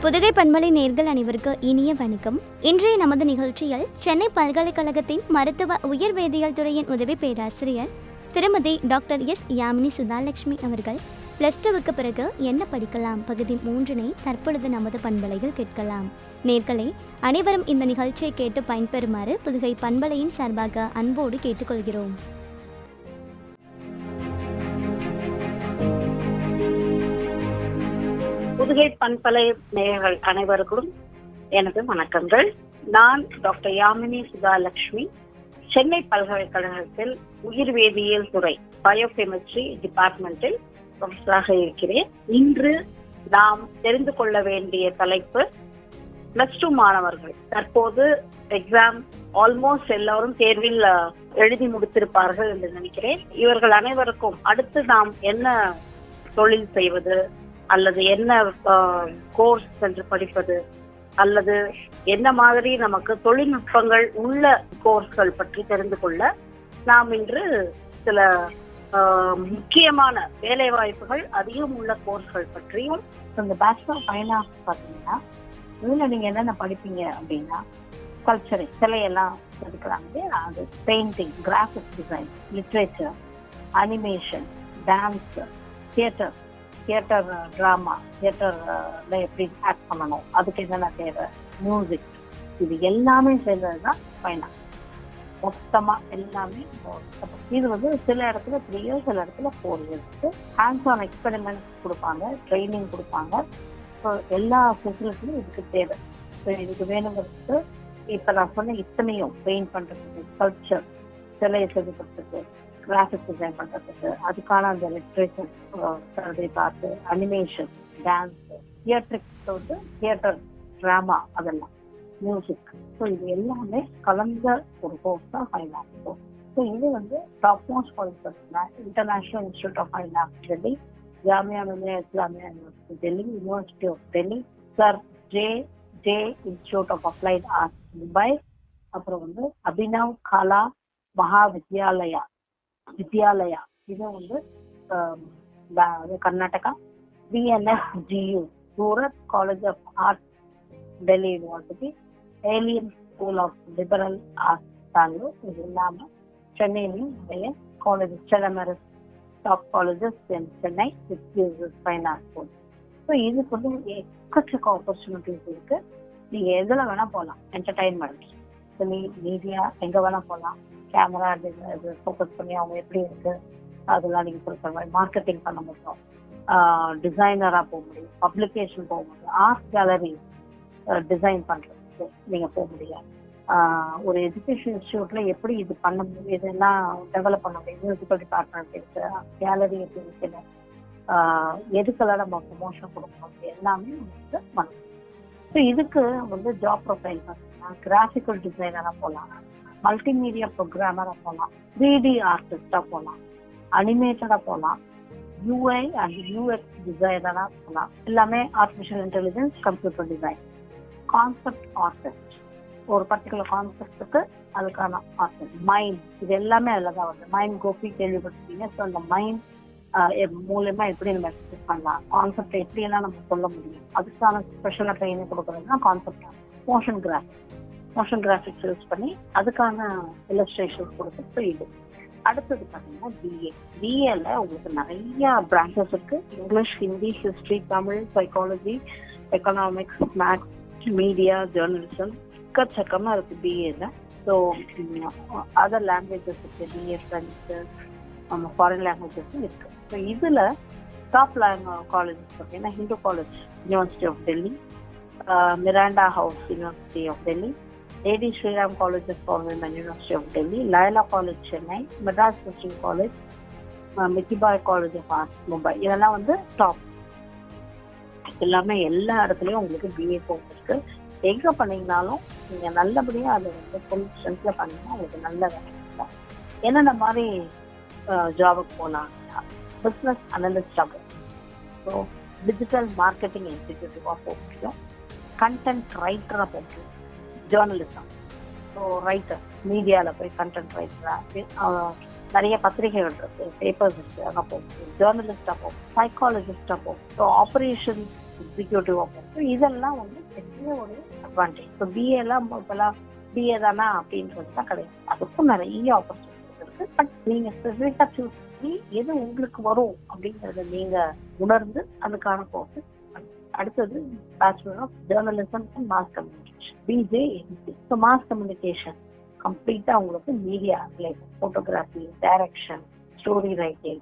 புதுகை பண்பலை நேர்கள் அனைவருக்கு இனிய வணக்கம். இன்றைய நமது நிகழ்ச்சியில் சென்னை பல்கலைக்கழகத்தின் மருத்துவ உயிர்வேதியியல் துறையின் உதவி பேராசிரியர் திருமதி டாக்டர் எஸ் யாமினி சுதாலட்சுமி அவர்கள் +2க்கு பிறகு என்ன படிக்கலாம் பகுதி 3 தற்பொழுது நமது பண்பலையில் கேட்கலாம். நேர்களே, அனைவரும் இந்த நிகழ்ச்சியை கேட்டு பயன்பெறுமாறு புதுகை பண்பலையின் சார்பாக அன்போடு கேட்டுக்கொள்கிறோம். புதுகை பண்பலை நேயர்கள் அனைவருக்கும் எனது வணக்கங்கள். நான் டாக்டர் யாமினி சுதாலட்சுமி, சென்னை பல்கலைக்கழகத்தில் உயிர்வேதியியல் துறை பயோகெமிஸ்ட்ரி டிபார்ட்மெண்டில் ப்ரொஃபஸராக இருக்கிறேன். இன்று நாம் தெரிந்து கொள்ள வேண்டிய தலைப்பு +2 மாணவர்கள். தற்போது எக்ஸாம் ஆல்மோஸ்ட் எல்லாரும் தேர்வில் எழுதி முடித்திருப்பார்கள் என்று நினைக்கிறேன். இவர்கள் அனைவருக்கும் அடுத்து நாம் என்ன தொழில் செய்வது, அல்லது என்ன கோர்ஸ் சென்று படிப்பது, அல்லது என்ன மாதிரி நமக்கு தொழில்நுட்பங்கள் உள்ள கோர்ஸ்கள் பற்றி தெரிந்து கொள்ள நாம் இன்று சில முக்கியமான வேலை வாய்ப்புகள் அதிகம் உள்ள கோர்ஸ்கள் பற்றியும். இந்த பேச்சுலர் ஆஃப் ஃபைன் ஆர்ட்ஸ் பார்த்தீங்கன்னா இதில் நீங்கள் என்னென்ன படிப்பீங்க அப்படின்னா, கல்ச்சரிங், சிலையெல்லாம் செதுக்கிறாங்க, அது painting, graphic design, literature, animation, dance, theatre drama, தியேட்டர்ல எப்படி ஆக்ட் பண்ணணும், அதுக்கு என்னென்ன தேவை, மியூசிக், இது எல்லாமே சேர்ந்தது தான் ஃபைன் ஆர்ட்ஸ். மொத்தமாக எல்லாமே இது சில இடத்துல 3 years, சில இடத்துல 4 years. ஹேண்ட்ஸ் ஆன் எக்ஸ்பெரிமெண்ட்ஸ் கொடுப்பாங்க, ட்ரைனிங் கொடுப்பாங்க. ஸோ எல்லா ஃபெசிலிட்டியும் இதுக்கு தேவை. ஸோ இதுக்கு வேணுங்கிறதுக்கு இப்போ நான் சொன்ன இத்தனையும் பெயிண்ட் பண்ணுறதுக்கு, ஸ்கல்ப்சர், சிலையை செதுக்கிறதுக்கு, கிராஃபிக் டிசைன் பண்ணுறதுக்கு, அதுக்கான அந்த லிட்ரேச்சர் சர்வே பார்த்து, அனிமேஷன், டான்ஸ், தியேட்டர் ட்ராமா, அதெல்லாம், மியூசிக். ஸோ இது எல்லாமே கலந்த ஒரு கோர்ஸ் தான் ஃபைன் ஆர்ட்ஸ். ஸோ இது top most college international institute of fine arts Delhi, Jamia Millia Islamia university Delhi, university of Delhi, sir J institute of applied arts Mumbai, அப்புறம் அபினவ் கலா மகாவித்யாலயா இது Karnataka, BNSGU Surat college of arts Delhi university, Alliance school of liberal arts Bangalore. இது இல்லாமல் சென்னையிலையும் நிறைய colleges, செலமரஸ் top colleges in Chennai which gives fine arts course. So இதுக்கு எக்கச்சக்க opportunities இருக்கு. நீங்க எதுல வேணா போகலாம். என்டர்டைன்மெண்ட், மீடியா, எங்க வேணா போகலாம். கேமரா இது ஃபோக்கஸ் பண்ணி அவங்க எப்படி இருக்கு அதெல்லாம் நீங்க கொடுக்குற மாதிரி மார்க்கெட்டிங் பண்ண முடியும், டிசைனரா போக முடியும், பப்ளிகேஷன் போக முடியும், ஆர்ட் கேலரி டிசைன் பண்றதுக்கு நீங்க போக முடியும். ஒரு எஜுகேஷன் இன்ஸ்டியூட்ல எப்படி இது பண்ண முடியும், இதெல்லாம் டெவலப் பண்ண முடியும், மியூசிக்கல் டிபார்ட்மெண்ட் இருக்கு, கேலரி எப்படி இருக்குன்னு, எதுக்கெல்லாம் நம்ம ப்ரமோஷன் கொடுக்கணும், எல்லாமே நமக்கு பண்ணணும். ஸோ இதுக்கு ஜாப் ப்ரொஃபைல் பார்த்தீங்கன்னா கிராஃபிக்கல் டிசைனரா போகலாம், மல்டிமீடியா ப்ரோக்ராமரா போகலாம், 3D ஆர்டிஸ்டா போகலாம், அனிமேட்டடா போகலாம், UI அண்ட் UX டிசைனரா போகலாம். எல்லாமே artificial intelligence, computer design, concept artist, ஒரு பர்டிகுலர் கான்செப்டுக்கு அதுக்கான ஆர்டிஸ்ட், மைண்ட், இது எல்லாமே அதில் தான் வருது. மைண்ட் கோபி கேள்விப்பட்டிருக்கீங்க. ஸோ அந்த மைண்ட் மூலமா எப்படி நம்ம எக்ஸ்பிரஸ் பண்ணலாம், கான்செப்ட் எப்படியெல்லாம் நம்ம சொல்ல முடியும், அதுக்கான ஸ்பெஷலாக ட்ரைனிங் கொடுக்குறதுனா கான்செப்ட். மோஷன் கிராஃபிக்ஸ் யூஸ் பண்ணி அதுக்கான இல்லஸ்ட்ரேஷன்ஸ் கொடுக்குறது இது. அடுத்தது பார்த்தீங்கன்னா பிஏல உங்களுக்கு நிறைய பிரான்ச்சஸ் இருக்கு. English, Hindi, history, Tamil, psychology, economics, maths, media, journalism, எக்கச்சக்கமா இருக்கு பிஏல. ஸோ அதர் லாங்குவேஜஸ் இருக்கு, பிஏ ஃப்ரெஞ்சு, ஃபாரின் லாங்குவேஜஸும் இருக்கு. ஸோ இதுல டாப் காலேஜஸ் பார்த்தீங்கன்னா Hindu college, university of Delhi, Miranda House, university of Delhi, AD Shriram College for Women, University of Delhi, Laila College, Chennai, Madras Christian College, Mithibai College of Arts, Mumbai. இதெல்லாம் top. எல்லாமே எல்லா இடத்துலையும் உங்களுக்கு BA course இருக்கு. எங்க பண்ணீங்கனாலும் நீங்க நல்லபடியா அதை ஃபுல் ஸ்ட்ரென்த்ல பண்ணீங்கன்னா உங்களுக்கு நல்ல வேலை இருக்கும். என்னென்ன மாதிரி ஜாபுக்கு போகலாம், பிஸ்னஸ் அனலிஸ்டாக போகும், ஸோ டிஜிட்டல் மார்க்கெட்டிங் எக்ஸிக்யூட்டிவாக போக முடியும், கண்டென்ட் ரைட்டராக போக முடியும், ஜேர்னலிசம், ஸோ ரைட்டர், மீடியாவில் போய் கண்டென்ட் ரைட்டராக, நிறைய பத்திரிகைகள் இருக்கு, பேப்பர்ஸ் இருக்கு, அங்கே போகும், ஜேர்னலிஸ்டாக போகும், சைக்காலஜிஸ்டாக போகும், ஸோ ஆப்ரேஷன்ஸ் எக்ஸிக்யூட்டிவ் ஆஃபீஸர், இதெல்லாம் வந்து பெரிய ஒரு அட்வான்டேஜ். இப்போ பிஏ எல்லாம் இப்பெல்லாம் பிஏ தானா அப்படின்றது தான் கிடையாது, அதுக்கும் நிறைய ஆப்பர்ச்சுனிட்டிஸ் இருக்கு. பட் நீங்க ஸ்பெசிஃபிக்கா சூஸ் பண்ணி எது உங்களுக்கு வரும் அப்படிங்கறத நீங்க உணர்ந்து அதுக்கான கோர்ஸ். அடுத்தது bachelor of journalism and mass communication, BJMC. So mass communication கம்ப்ளீட்டா உங்களுக்கு media related, photography, direction, story writing,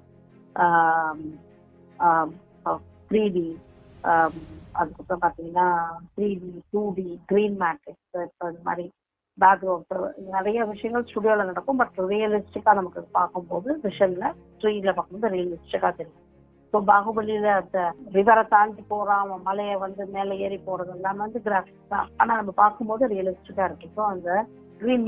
3D, அதுக்கப்புறம் பார்த்தீங்கன்னா 3D 2D கிரீன் மேட்ரிக்ஸ், இந்த மாதிரி பேக்ரவுண்ட் நிறைய விஷயங்கள் ஸ்டுடியோவில் நடக்கும். பட் ரியலிஸ்டிக்காக நமக்கு பார்க்கும்போது விஷன்ல 3Dல பார்க்கும்போது ரியலிஸ்டிக்காக தெரியும். ஸோ பாகுபலியில அந்த ரிவரை தாண்டி போறான், அவன் மலையை வந்து மேலே ஏறி போறது எல்லாமே வந்து கிராஃபிக்ஸ் தான், ஆனால் நம்ம பார்க்கும்போது ரியலிஸ்டிக்கா இருக்கு. ஸோ அந்த கிரீன்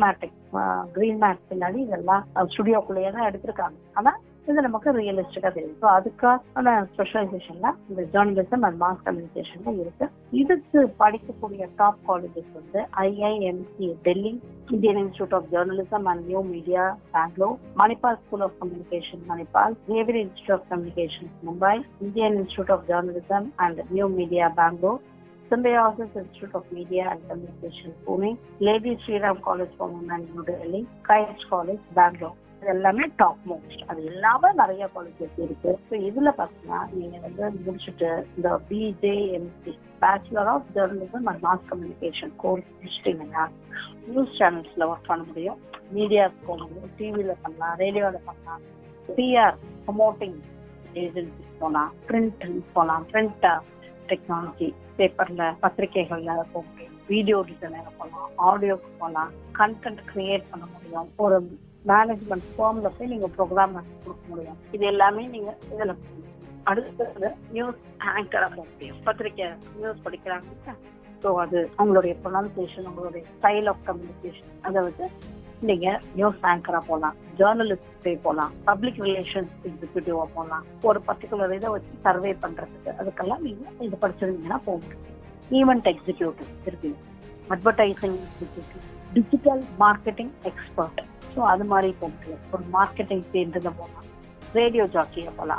மேட் பின்னாடி இதெல்லாம் ஸ்டுடியோக்குள்ளேயே தான் எடுத்திருக்காங்க, ஆனா இது நமக்கு ரியலிஸ்டிக்கா தெரியும். ஸோ அதுக்கான ஸ்பெஷலைசேஷன்ல இந்த ஜேர்னலிசம் அண்ட் மாஸ் கம்யூனிகேஷன்ல இருக்கு. இதுக்கு படிக்கக்கூடிய டாப் காலேஜஸ் வந்து IIMC Delhi, Indian institute of journalism and new media Bangalore, Manipal school of communication Manipal, Xavier institute of communication Mumbai, Indian institute of journalism and new media Bangalore, Symbiosis Institute of Media and Communication Pune, Lady Shriram College for Women New Delhi, Kayach College Bangalore. இது எல்லாமே top most. அது இல்லாம நிறைய colleges இருக்கு. So இதுல பாத்தீங்கன்னா நீங்க வந்து முடிச்சுட்டு இந்த BJMC bachelor of journalism and mass communication course முடிச்சிட்டீங்கன்னா நியூஸ் சேனல்ஸ்ல ஒர்க் பண்ண முடியும், மீடியாவுக்கு போக முடியும், டிவில பண்ணலாம், ரேடியோல பண்ணலாம், PR ப்ரமோட்டிங் ஏஜென்சி போகலாம், பிரிண்ட் போகலாம், பிரிண்ட் டெக்னாலஜி பேப்பர்ல பத்திரிகைகள்ல போக முடியும், வீடியோ டிசைனர் போகலாம், ஆடியோக்கு போகலாம், கண்டென்ட் கிரியேட் பண்ண முடியும், ஒரு மேனேஜ்மெண்ட் ஃபார்ம்ல போய் நீங்க ப்ரோக்ராம் கொடுக்க முடியும். இது எல்லாமே நீங்க இதுல. அடுத்தது நியூஸ் ஆங்கரா போக முடியும், பத்திரிகை நியூஸ் படிக்கிறாங்க. ஸோ அது அவங்களுடைய ப்ரொனன்சியேஷன், உங்களுடைய ஸ்டைல் ஆஃப் கம்யூனிகேஷன், அதை வந்து நீங்க நியூஸ் ஆங்கரா போகலாம், ஜேர்னலிஸ்ட் போகலாம், பப்ளிக் ரிலேஷன்ஸ் எக்ஸிக்யூட்டிவா போகலாம், ஒரு பர்டிகுலர் இதை வச்சு சர்வே பண்றதுக்கு அதுக்கெல்லாம் நீங்க இது படிச்சிருந்தீங்கன்னா போக முடியும். ஈவெண்ட் எக்ஸிக்யூட்டிவ் இருக்கு, advertising executive, digital marketing expert. So அது மாதிரி போக முடியும். ஒரு மார்க்கெட்டிங் சேர்ந்து போகலாம், ரேடியோ ஜாக்கியா போகலாம்,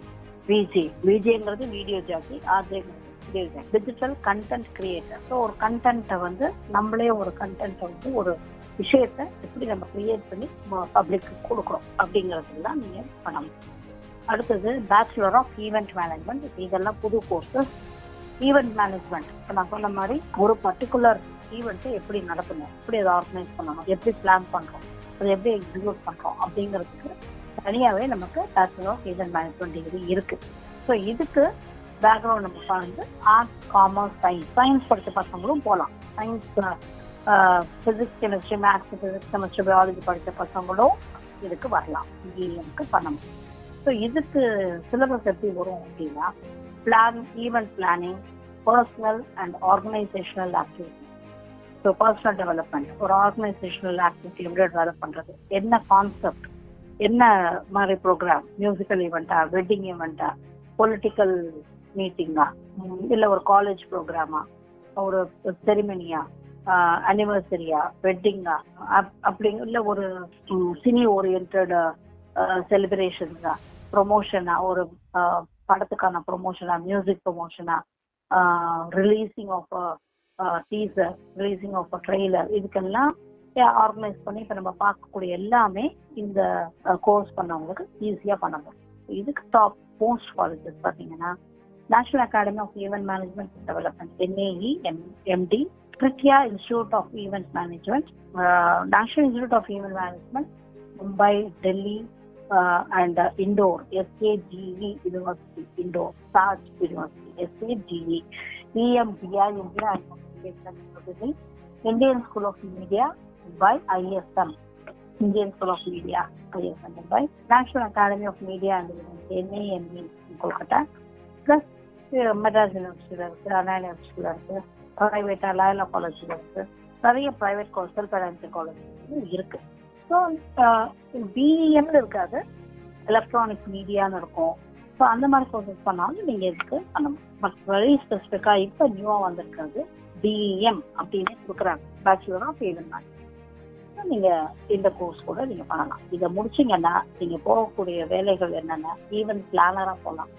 விஜேங்கிறது வீடியோ ஜாக்கி, ஆர்ஜேங்கிறது டிஜிட்டல் கண்டென்ட் கிரியேட்டர். ஸோ ஒரு கண்டென்ட்டை வந்து நம்மளே ஒரு கண்டென்ட்டை வந்து ஒரு விஷயத்தை எப்படி நம்ம கிரியேட் பண்ணி பப்ளிக்கு கொடுக்குறோம் அப்படிங்கிறதுலாம் நீங்க பண்ணணும். அடுத்தது பேச்சுலர் ஆஃப் ஈவெண்ட் மேனேஜ்மெண்ட். இதெல்லாம் புது கோர்சஸ். ஈவெண்ட் மேனேஜ்மெண்ட் இப்போ நான் சொன்ன மாதிரி ஒரு பர்டிகுலர் ஈவெண்ட்டை எப்படி நடத்தணும், எப்படி அதை ஆர்கனைஸ் பண்ணணும், எப்படி பிளான் பண்றோம், அதை எப்படி எக்ஸிக்யூட் பண்றோம் அப்படிங்கிறதுக்கு தனியாகவே நமக்கு bachelor of event management degree இருக்கு. ஸோ இதுக்கு பேக்ரவுண்ட் நம்ம வந்து ஆர்ட்ஸ், காமர்ஸ், சயின்ஸ் படித்த பசங்களும் போகலாம். Science, physics, chemistry, maths, physics, chemistry, biology படித்த பசங்களும் இதுக்கு வரலாம், இன்ஜினியரிங்க்கு பண்ண முடியும். ஸோ இதுக்கு சிலபஸ் எப்படி வரும் அப்படின்னா event planning, personal and organisational activity. So personal development, ஒரு ஆர்கனைசேஷனல் ஆக்டிவிட்டி எப்படி டெவலப் பண்றது, என்ன கான்செப்ட், என்ன மாதிரி ப்ரோக்ராம், மியூசிக்கல் ஈவெண்ட்டா, வெட்டிங் ஈவெண்ட்டா, பொலிட்டிக்கல் மீட்டிங்கா, இல்லை ஒரு காலேஜ் ப்ரோக்ராமா, ஒரு செரிமனியா, அனிவர்சரியா, வெட்டிங்கா, அப்படிங்கிற ஒரு சினி ஓரியன்ட் செலிப்ரேஷன்ஸா, ப்ரொமோஷனா, ஒரு படத்துக்கான ப்ரொமோஷனா, மியூசிக் ப்ரொமோஷனா, releasing of teaser, releasing of trailer, இதுக்கெல்லாம் ஆர்கனைஸ் பண்ணி இப்போ நம்ம பார்க்கக்கூடிய எல்லாமே இந்த கோர்ஸ் பண்ணவங்களுக்கு ஈஸியாக பண்ண முடியும். இதுக்கு டாப் மோஸ்ட் காலேஜஸ் பார்த்தீங்கன்னா national academy of event management and development, NAE MD, Kritya Institute of Event Management, National Institute of Event Management, Mumbai, Delhi, and Indore, SAGE University, Indore, SAG University, SAGE, EMBI, Indian School of Media, Mumbai, ISM, Indian School of Media, ISM Mumbai, National Academy of Media and NAME, Kolkata, plus Madras University, Anna University, பிரைவேட்டா Loyola காலேஜ்ல இருக்கு, நிறைய private course, parents college இருக்கு. So பிஎம்ல இருக்காது, electronic மீடியான்னு இருக்கும். So அந்த மாதிரி கோர்சஸ் பண்ணாலும் நீங்க இதுக்கு பண்ணணும். பட் வெரி ஸ்பெசிஃபிக்கா இப்போ நியூவா வந்திருக்காது, BEM அப்படின்னு கொடுக்குறாங்க, பேச்சுலர் ஆஃப் ஈவெண்ட் மேனேஜ்மெண்ட். நீங்க இந்த கோர்ஸ் கூட நீங்க பண்ணலாம். இதை முடிச்சீங்கன்னா நீங்க போகக்கூடிய வேலைகள் என்னன்னா ஈவெண்ட் பிளானரா போகலாம்,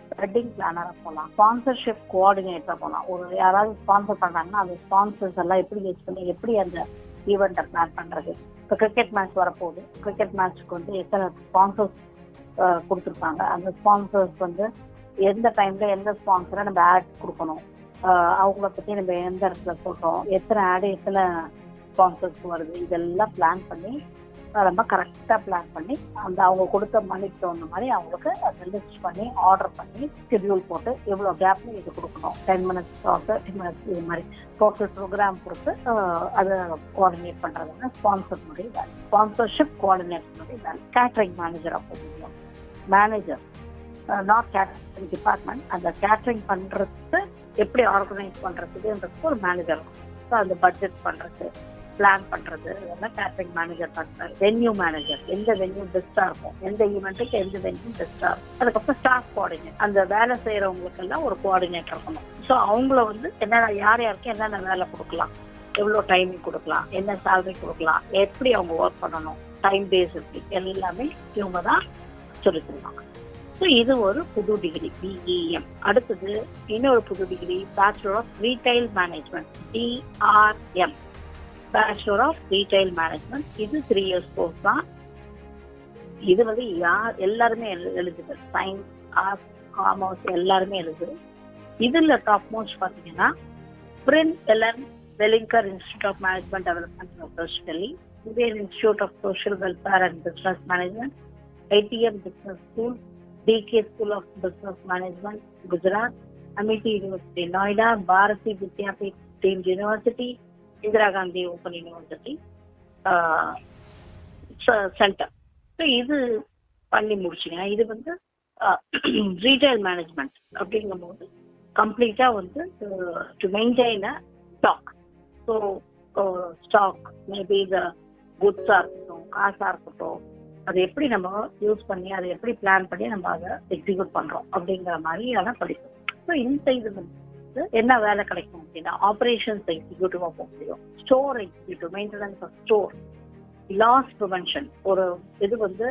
வெட்டிங் பிளானரா போகலாம், ஸ்பான்சர்ஷிப் கோஆர்டினேட்டரா போகலாம். ஒரு யாராவது ஸ்பான்சர் பண்றாங்கன்னா அந்த ஸ்பான்சர்ஸ் எல்லாம் எப்படி யூஸ் பண்ணி எப்படி அந்த ஈவெண்ட்டை பிளான் பண்றது. இப்போ கிரிக்கெட் மேட்ச் வரப்போகுது, கிரிக்கெட் மேட்ச்க்கு வந்து எத்தனை ஸ்பான்சர்ஸ் கொடுத்துருப்பாங்க, அந்த ஸ்பான்சர்ஸ் வந்து எந்த டைம்ல எந்த ஸ்பான்சரை நம்ம ஆட் கொடுக்கணும், அவங்கள பத்தி நம்ம எந்த இடத்துல சொல்றோம், எத்தனை ஆடு எத்தனை ஸ்பான்சர்ஸ் வருது, இதெல்லாம் பிளான் பண்ணி ரொம்ப கரெக்டாக பிளான் பண்ணி அந்த அவங்க கொடுத்த மணிக்கு தகுந்த மாதிரி அவங்களுக்கு அதை லிஸ்ட் பண்ணி ஆர்டர் பண்ணி ஷெட்யூல் போட்டு எவ்வளோ கேப்ல இது கொடுக்கணும், 10 minutes 30 minutes இது மாதிரி டோட்டல் ப்ரோக்ராம் கொடுத்து அதை கோஆர்டினேட் பண்ணுறதுன்னா ஸ்பான்சர்னுடைய வேலை. ஸ்பான்சர்ஷிப் கோஆர்டினேட்டருடைய வேலை. கேட்டரிங் மேனேஜராக போகிறோம். மேனேஜர் நாட் கேட்டரிங் டிபார்ட்மெண்ட், அந்த கேட்டரிங் பண்ணுறதுக்கு எப்படி ஆர்கனைஸ் பண்ணுறதுக்குன்றதுக்கு ஒரு மேனேஜர் இருக்கும். ஸோ அந்த பட்ஜெட் பண்ணுறது, பிளான் பண்றது, இதெல்லாம் கேட்டரிங் மேனேஜர் பண்றாரு. வென்யூ மேனேஜர், எந்த வென்யூ பெஸ்டா இருக்கும், எந்த ஈவெண்ட்டுக்கு எந்த வென்யூ பெஸ்டா இருக்கும். அதுக்கப்புறம் ஸ்டாஃப் கோஆர்டினேட், அந்த வேலை செய்யறவங்களுக்கு எல்லாம் ஒரு கோஆர்டினேட்டர் இருக்கணும். ஸோ அவங்கள வந்து என்னென்ன யார் யாருக்கு என்னென்ன வேலை கொடுக்கலாம், எவ்வளோ டைமிங் கொடுக்கலாம், என்ன சேலரி கொடுக்கலாம், எப்படி அவங்க ஒர்க் பண்ணணும், டைம் பேஸ் எப்படி, எல்லாமே இவங்க தான் சொல்லி தருவாங்க. ஸோ இது ஒரு புது டிகிரி பிஇஎம். அடுத்தது இன்னொரு புது degree bachelor of retail management, BRM, bachelor of retail management. இது 3 years கோர்ஸ் தான். இது வந்து எல்லாருமே எழுதுது, சயின்ஸ், ஆர்ட்ஸ், காமர்ஸ் எல்லாருமே எழுதுது. இதுல டாப் மோஸ்ட் பாத்தீங்கன்னா Prin L N Welingkar institute of management development research Delhi, Indian institute of social welfare and business management, ITM business school, DK school of business management Gujarat, Amity university Noida, Bharati Vidyapeeth deemed university, Indira Gandhi open university centre. So இது பண்ணி முடிச்சிங்கன்னா இது வந்து retail management அப்படிங்கும்போது கம்ப்ளீட்டா வந்து to maintain a stock. So stock maybe இந்த குட்ஸா இருக்கட்டும், காசா இருக்கட்டும், அதை எப்படி நம்ம யூஸ் பண்ணி அதை எப்படி பிளான் பண்ணி நம்ம அதை எக்ஸிக்யூட் பண்றோம் அப்படிங்கிற மாதிரியான படிப்பு. ஸோ இந்த இது வந்து என்ன வேலை கிடைக்கும் அப்படின்னா ஆபரேஷன்ஸ் எக்ஸிக்யூட்டிவா போக முடியும், store executive, maintenance of store, loss prevention. ஒரு இது வந்து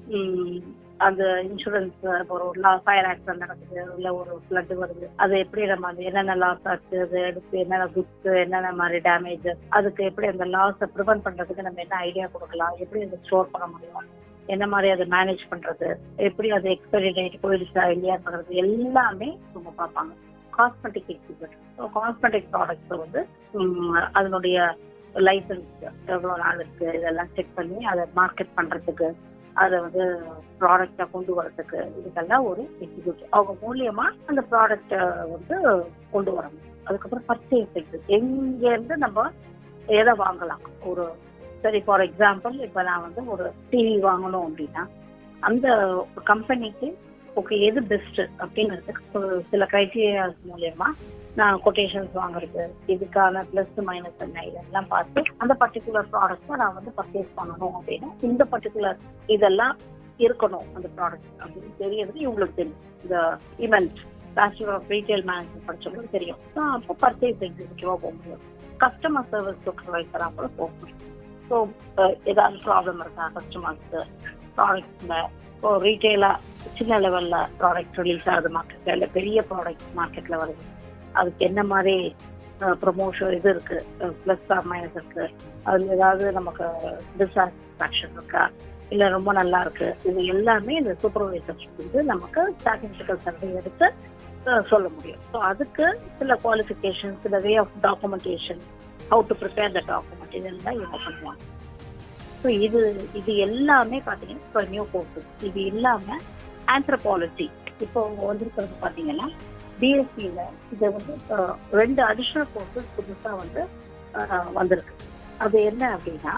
அந்த இன்சூரன்ஸ், ஒரு ஃபயர் ஆக்சிடென்ட் நடக்குது, இல்லை ஒரு ஃப்ளட் வருது, அது எப்படி நம்ம அது என்னென்ன லாஸ் ஆச்சு, அது எடுத்து என்னென்ன குட்ஸ், என்னென்ன மாதிரி டேமேஜ், அதுக்கு எப்படி அந்த லாஸை ப்ரிவென்ட் பண்றதுக்கு நம்ம என்ன ஐடியா கொடுக்கலாம், எப்படி அதை ஸ்டோர் பண்ண முடியும், என்ன மாதிரி அதை மேனேஜ் பண்றது, எப்படி அது எக்ஸ்பைரி டேட் போயிடுச்சா இல்லையா பண்றது, எல்லாமே அவங்க பார்ப்பாங்க. காஸ்மெட்டிக் எக்ஸிக்யூட்டிவ், காஸ்மெட்டிக் ப்ராடக்ட்ஸ் வந்து அதனுடைய லைசன்ஸ் எவ்வளோ நாள் இருக்கு இதெல்லாம் செக் பண்ணி அதை மார்க்கெட் பண்றதுக்கு, அதை வந்து ப்ராடக்டை கொண்டு வரதுக்கு, இதுக்கெல்லாம் ஒரு எக்ஸிக்யூட்டிவ். அவங்க மூலியமா அந்த ப்ராடக்டை வந்து கொண்டு வரணும். அதுக்கப்புறம் பர்ச்சேஸ் எக்ஸிக்யூட்டிவ், எங்க இருந்து நம்ம எதை வாங்கலாம். ஒரு சரி ஃபார் எக்ஸாம்பிள் இப்போ நான் வந்து ஒரு டிவி வாங்கணும் அப்படின்னா அந்த கம்பெனிக்கு ஓகே எது பெஸ்ட் அப்படிங்கிறதுக்கு சில கிரைட்டீரியா மூலியமா நான் கொட்டேஷன்ஸ் வாங்குறது, இதுக்கான பிளஸ் மைனஸ் என்ன இதெல்லாம் பார்த்து அந்த பர்டிகுலர் ப்ராடக்ட்டை நான் வந்து பர்ச்சேஸ் பண்ணணும் அப்படின்னா இந்த பர்டிகுலர் இதெல்லாம் இருக்கணும் அந்த ப்ராடக்ட் அப்படின்னு தெரியறது இவங்களுக்கு தெரியும். இந்த event bachelor of retail management படிச்சவங்களுக்கு தெரியும். அப்போ பர்ச்சேஸ் எக்ஸிக்யூட்டிவா போக முடியும், கஸ்டமர் சர்வீஸ் சூப்பர்வைசரா கூட போக முடியும். ஸோ ஏதாவது ப்ராப்ளம் இருக்கா கஸ்டமர்ஸ்க்கு ப்ராடக்ட்ல, இப்போ ரீட்டைலா சின்ன லெவல்ல ப்ராடக்ட் ரிலீஸ் ஆகுது மார்க்கெட்ல, இல்லை பெரிய ப்ராடக்ட் மார்க்கெட்ல வருது, அதுக்கு என்ன மாதிரி ப்ரொமோஷன் இது இருக்கு, பிளஸ் ஆர் மைனஸ் இருக்கு, அதுல ஏதாவது நமக்கு டிசாட்டிஸ்ஃபேக்ஷன் இருக்கா, இல்லை ரொம்ப நல்லா இருக்கு, இது எல்லாமே இந்த சூப்பர்வைசர்ஸ் வந்து நமக்கு ஸ்டாட்டிஸ்டிக்கல் சர்வே எடுத்து சொல்ல முடியும். ஸோ அதுக்கு சில குவாலிஃபிகேஷன், சில way of documentation, how to prepare the document, இதெல்லாம் இவங்க பண்ணுவாங்க. ஸோ இது எல்லாமே பார்த்தீங்கன்னா இப்போ நியூ கோர்சஸ். இது இல்லாமல் ஆந்த்ரோபாலஜி இப்போ வந்திருக்கிறது பார்த்தீங்கன்னா பிஎஸ்சியில் இது வந்து 2 அடிஷ்னல் கோர்சஸ் புதுசாக வந்து வந்திருக்கு. அது என்ன அப்படின்னா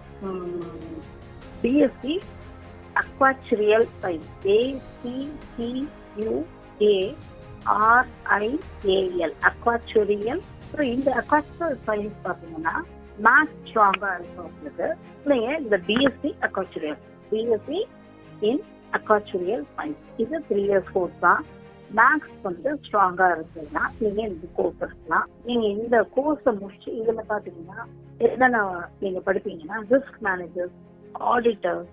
BSc actuarial science, ACCUARIAL actuarial. இந்த அக்வாச்சுரியல் சயின்ஸ் பார்த்தீங்கன்னா மேத்ஸ் ஸ்ட்ராங்கா இருக்கிறவங்களுக்கு இந்த BSc actuarial, BSc in actuarial science, இது 3 years கோர்ஸ் தான். மேத்ஸ் வந்து ஸ்ட்ராங்கா இருக்குன்னா நீங்க இந்த கோர்ஸ் எடுக்கலாம். நீங்க இந்த கோர்ஸை முடிச்சு இதுல பாத்தீங்கன்னா என்னென்ன நீங்க படிப்பீங்கன்னா risk managers, auditors,